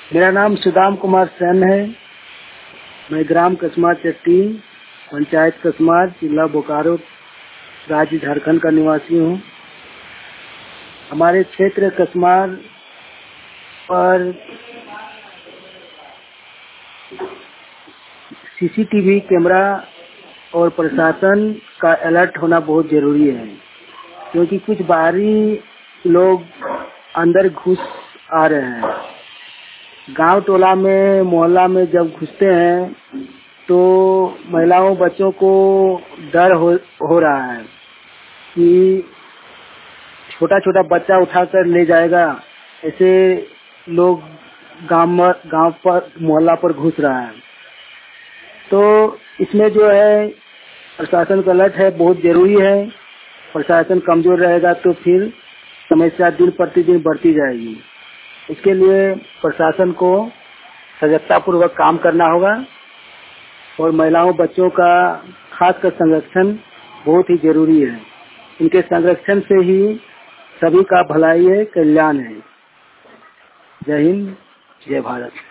मेरा नाम सुदाम कुमार सेन है। मैं ग्राम कसमार चट्टी, पंचायत कसमार, जिला बोकारो, राज्य झारखंड का निवासी हूँ। हमारे क्षेत्र कसमार पर सीसीटीवी कैमरा और प्रशासन का अलर्ट होना बहुत जरूरी है, क्योंकि कुछ बाहरी लोग अंदर घुस आ रहे हैं। गांव टोला में, मोहल्ला में जब घुसते हैं तो महिलाओं बच्चों को डर हो रहा है कि छोटा छोटा बच्चा उठाकर ले जाएगा। ऐसे लोग गांव पर, मोहल्ला पर घुस रहा है। तो इसमें जो है प्रशासन का अलर्ट है, बहुत जरूरी है। प्रशासन कमजोर रहेगा तो फिर समस्या दिन प्रतिदिन बढ़ती जाएगी। इसके लिए प्रशासन को सजगता पूर्वक काम करना होगा और महिलाओं बच्चों का खासकर संरक्षण बहुत ही जरूरी है। इनके संरक्षण से ही सभी का भलाई है, कल्याण है। जय हिंद, जय भारत।